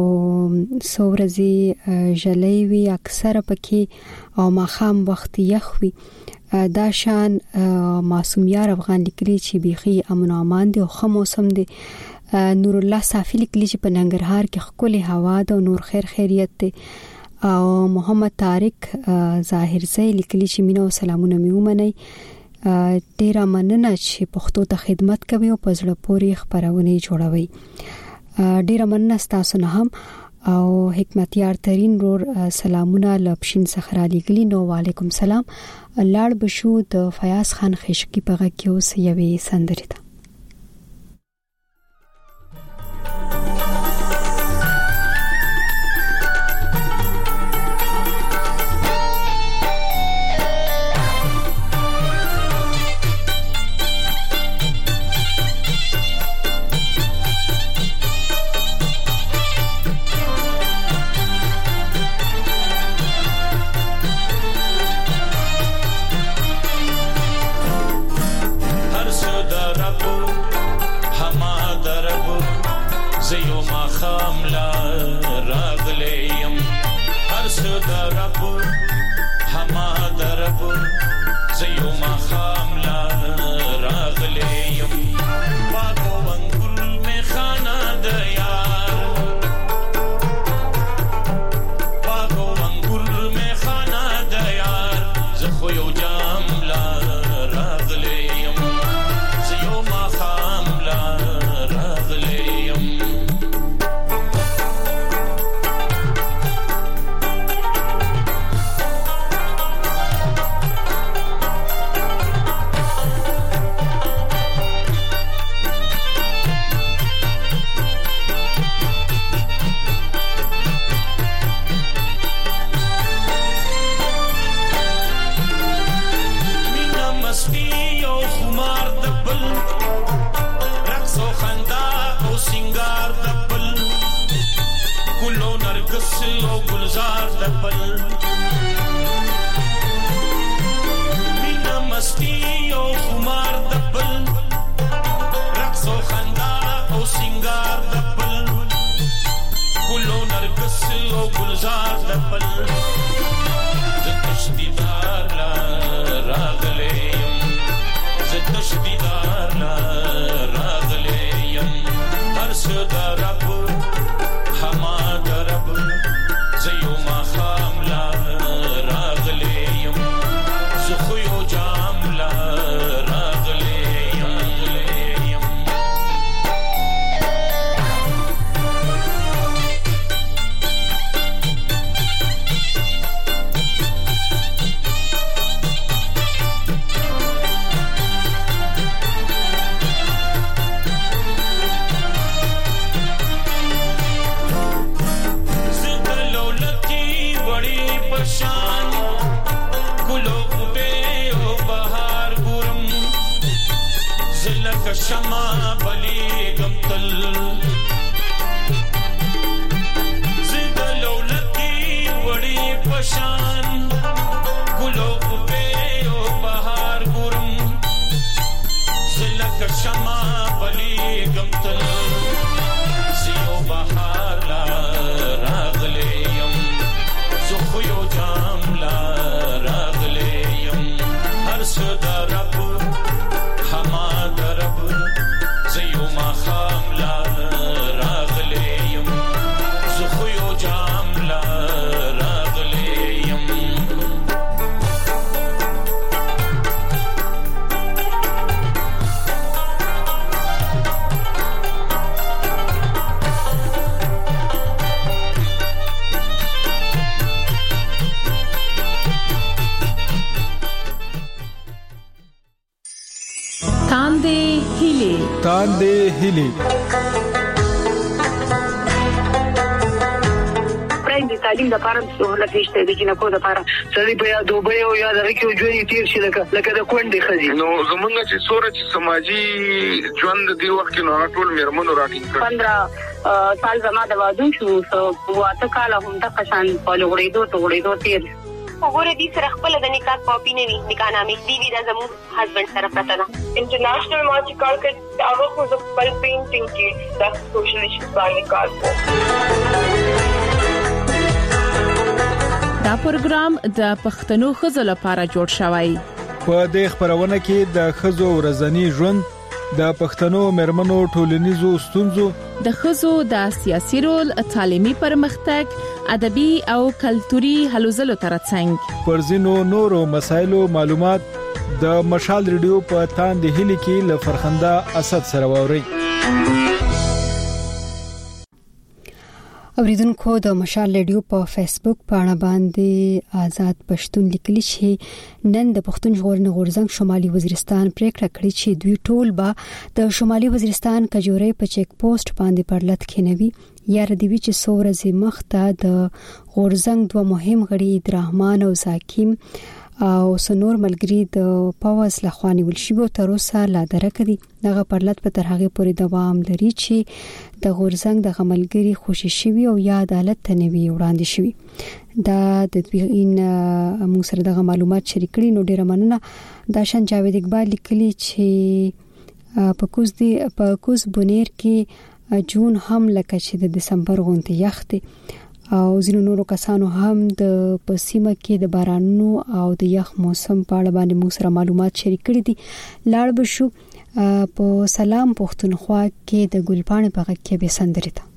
سورزي جلوي وی اکثره پکې او ماخام وخت یخوي. دا شان معصوم یار افغان لیکلي چې بيخي امن او امان دي او خو موسم دي نور الله صافي لیکلی چې په ننګرهار کې خولي هوا ده او نور خیر خیریت ده. او محمد طارق ظاهر زئی لیکلی چې مینه او سلامونه مې ومني. ډیره مننه چې پښتو ته خدمت کوي او په زړه پورې خبرونه جوړوي. ډیره مننه تاسو نه هم. او حکمتیار ترين رور سلامونه لپشین صخرا لیکلی. نو وعلیکم سلام. لاړ بشو د فیاض خان خشکی په غږ کې اوس یوې سندرې ده. تاندې هلي د تعلیم د لپاره سہولت نشته د جنکو د لپاره سړي په یاد دوبه او یاد راکې ژوند تیر شي لکه د کونډې خزي نو زمونږ چې سورج سماجی ژوند دی وخت نو ټول میرمنو راټینګ 15 سال زما د واده شو واته کال هم د قشان په لوړېدو تیر وګوره دې سره خپل د نکاح کاپی نه وي نکاح نامې دی د زمو هسبند سره پته ده انټرنیشنل مارچ کال کې هغه خو د خپل پینټینګ کې د سوشل ایشوز باندې کار کوي. دا پروګرام د پښتنو خزو لپاره جوړ شوی. په دې خبرونه کې د خزو ورځنی ژوند د پښتنو مرمنو ټولنیزو ستونزو، د ښځو د سیاسي رول، تعلیمي پرمختګ، ادبي او کلتوري هلو ځلو ترڅنګ پر ځینو نورو مسایلو معلومات د مشال ریډیو په تاند هلي کې ل فرخنده اسد سره ووري. اوریدونکو د مشال ریډیو په فیسبوک پاڼه باندې آزاد پښتون لیکلی چې نن د پښتون ژغورنې غورځنګ شمالي وزیرستان پریکړه کړې چې دوی ټول به د شمالي وزیرستان کجوري په چیک پوسټ باندې پرلط کېنوي. یاره دی چې سورزي مخته د غورځنګ دوه مهم غړي عبدالرحمن او زاکیم او سنور ملګری د پاوز لخواني ولشي تر اوسه لا درکدي. دغه پرلط په تر هغه پورې دوام لري چې د غورځنګ د غملګری خوشي شوی او یا عدالت ته نوي وړاندې شوی. دا د دوین موږ سره دغه معلومات شریک کړي. نو ډیره مننه. دا شان جاوید اقبال لیکلی چې په کوز بونیر کې جون هم لکه چې د دسمبر غونډه یخته او ځینو نورو کسانو هم د پسیمه کې د بارانونو او د یخ موسم په اړه باندې موږ سره معلومات شریک کړي دي. لاړ بشو په سلام پښتونخوا کې د ګلپاڼې په غږ کې به سندري ده.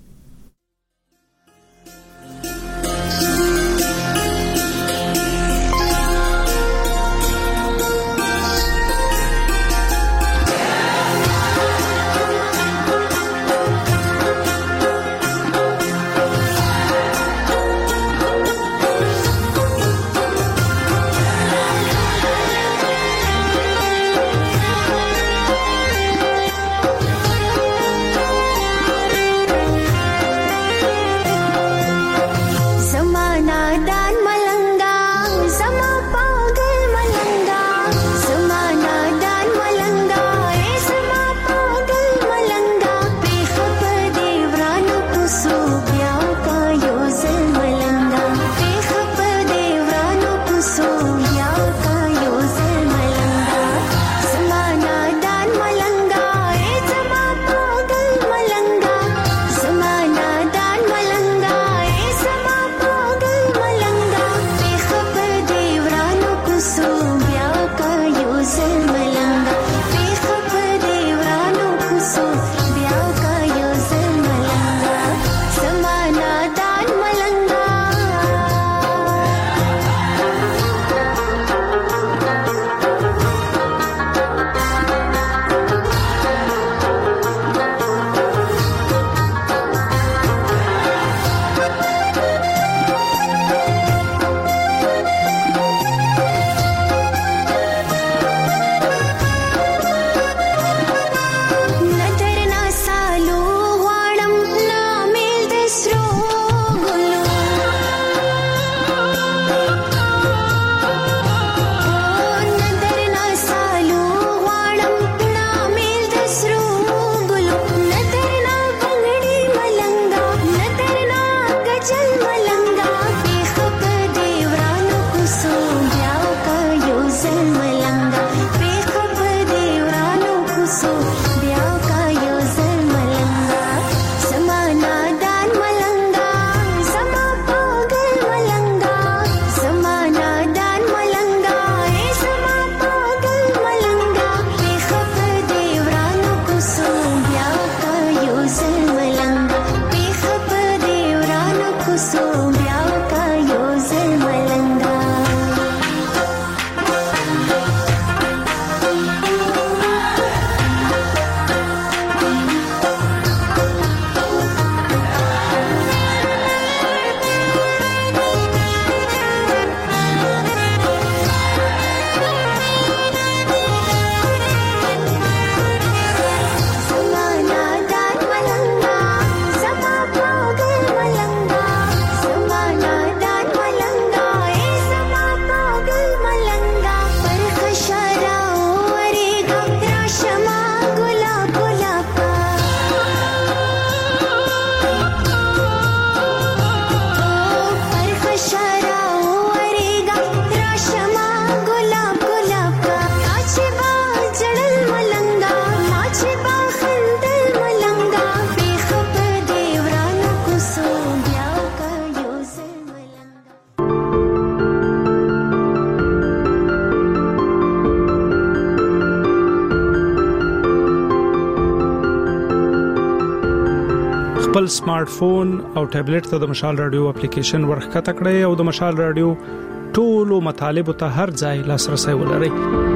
خپل سمارټ فون او ټابلیټ ته د مشال رادیو اپلیکیشن ورخکته کړئ او د مشال رادیو ټولو مطالب ته هر ځای لاسرسي ولرئ.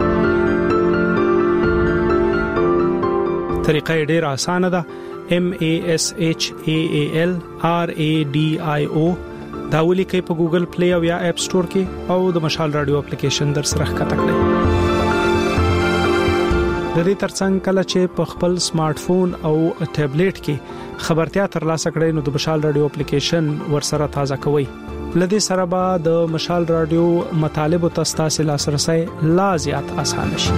طریقه ډېره اسانه ده. MASHALRADIO دا ولیکئ په ګوګل پلی او یا اپ سٹور کې او د مشال رادیو اپلیکیشن در سره ښکته کړئ. د دې ترڅنګ کله چې په خپل سمارټ فون او ټابلیټ کې خبرتیا ترلاسه کړئ نو د مشال رادیو اپلیکیشن ورسره تازه کوئ. لدې سره به د مشال رادیو مطالب او تاسو لاسرسي لا زیات آسان شي.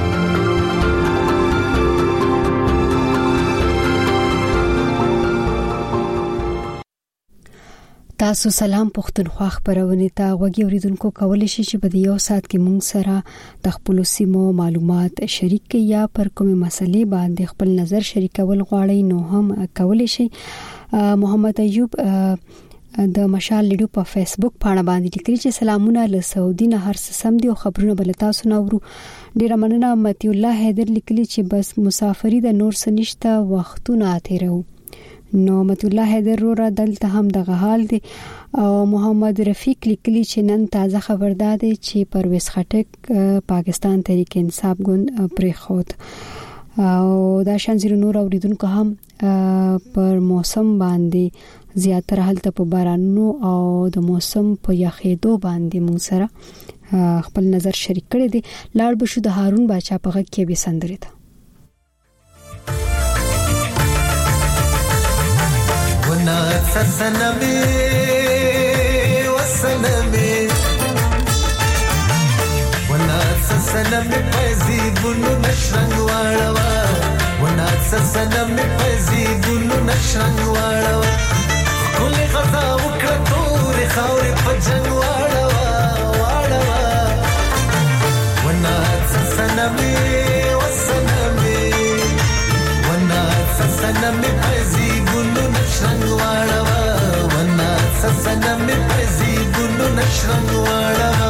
تاسو سلام پښتونخوا خبرونه ته غوږی اوریدونکو کولای شي چې په یو ساعت کې مونږ سره د خپل سیمو معلومات شریک کړئ یا پر کومه مسلې باندې خپل نظر شریکول غواړئ نو هم کولای شي. محمد ایوب د مشال لیډو په فیسبوک باندې لیکلي چې سلامونه له سعودي نه هر څه سم دي او خبرونه بل تاسو نورو. ډیر مننه. متي الله حیدر لیکلي چې بس مسافری د نور سنشته وختونه تیرو. نو مت الله حیدر را دلته هم دغه حال دی. او محمد رفیق لیکلی چې نن تازه خبردار دی چې پرویز خټک پاکستان تحریک انصاف ګوند پرې خود او دا شانزیر نور اوریدونکو هم پر موسم باندې زیاتره حالت په بارانونو او د موسم په یخېدو باندې مون سره خپل نظر شریک کړی دی. لاړ بشو د هارون باچا په غږ کې به سندره ده. سنمي وسنمي وناس سنمي پزي بونو نشرنګ واړوا وناس سنمي پزي بونو نشرنګ واړوا کول غزا وکړه تور خاورې په جنگ واړوا واړوا وناس سنمي وسنمي وناس سنمي پزي بونو نشرنګ واړوا وناس سنمي پزي بونو نشرنګ واړوا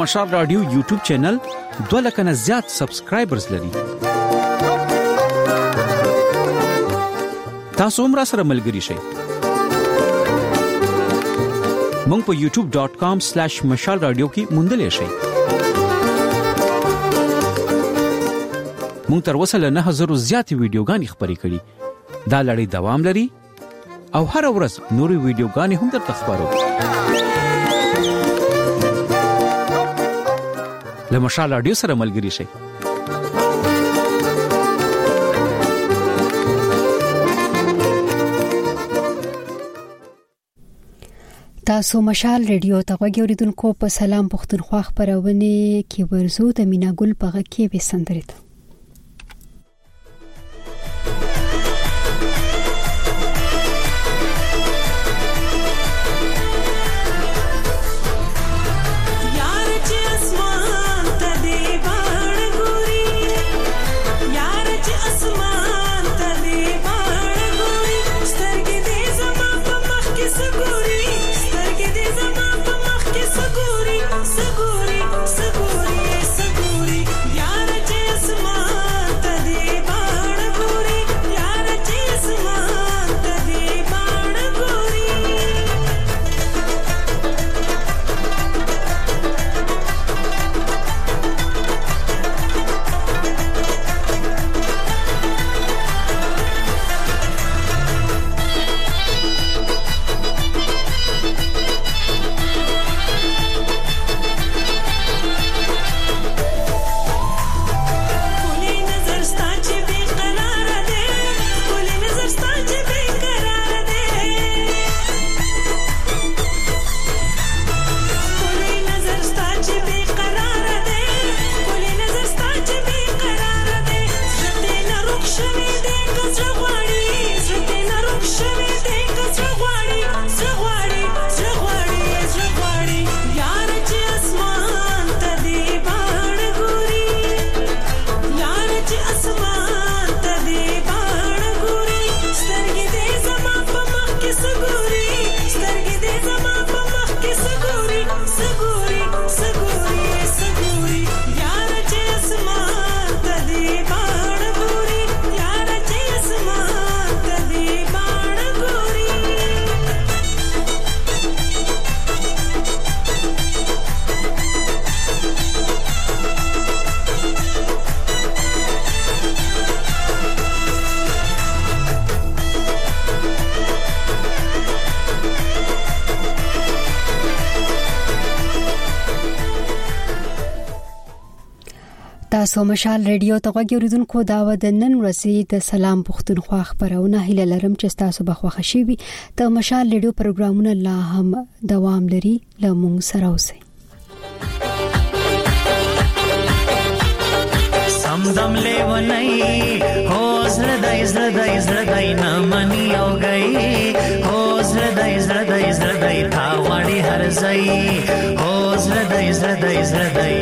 مشال رادیو یوټیوب چینل 2 لک نه زیات سبسکرایبرز لري. تاسو هم را سره ملګري شئ. مونږ په youtube.com/مشال رادیو کې موندلې شئ. مونږ تر اوسه له 9000 زیاتې ویډیوګانې خپرې کړې. دا لړۍ دوام لري او هر ورځ نورې ویډیوګانې هم درته خبرو. له مشال رادیو سره ملګري شئ. تاسو مشال ریډیو ته غوږی اوریدونکو په سلام پښتونخوا خبرونه کې ورزو د مینا ګل په غږ کې به سندرت. تاسو مشال ریډیو ته غوږی اوریدونکو دا و د نن ورځې د سلام پښتونخوا خبرونه هیله لرم چې تاسو به خوښ شي. ته مشال ریډیو پروګرامونه لا هم دوام لري. له موږ سره اوسئ. سمدم لیونی هو زړدای نه منی او گئی هو زړدای تا وړي هر ځای هو زړدای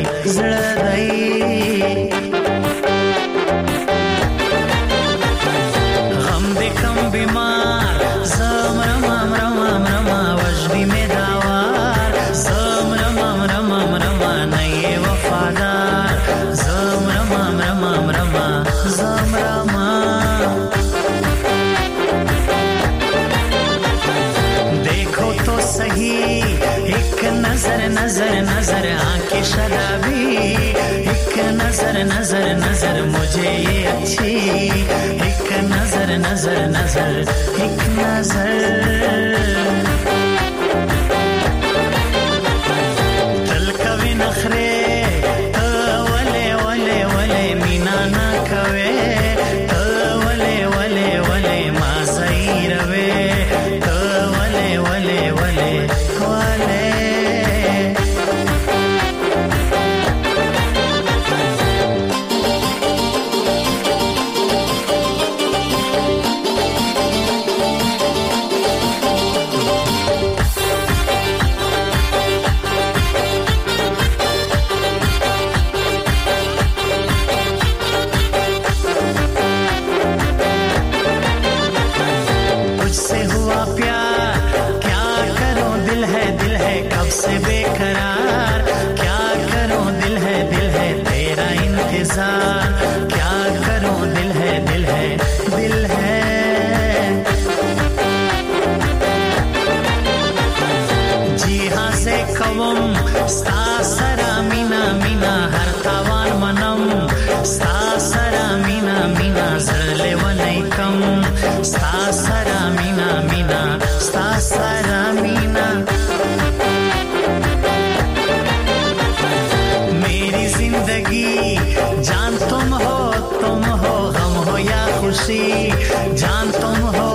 غم دې کم بیمار زم رما وجدی می داوار زم رما نه وفادار زم رما زم رما देखो तो सही एक नजर आंखें शराबी एक नजर मुझे ये अच्छी एक नजर एक नजर दिल कभी नखरे तो वले मीना ना कवे तो वले माज़ई रवे तो वले इंतजार, क्या करूं दिल है दिल है दिल है। जी हाँ से कवम स्ता सरा मीना मीना हर तावान मनम, स्ता सरा मीना मीना जरले वनई कम, स्ता सरा मीना मीना स्ता सरा मीना। मेरी जिंदगी जान तुम हो गम हो या खुशी, जान तुम हो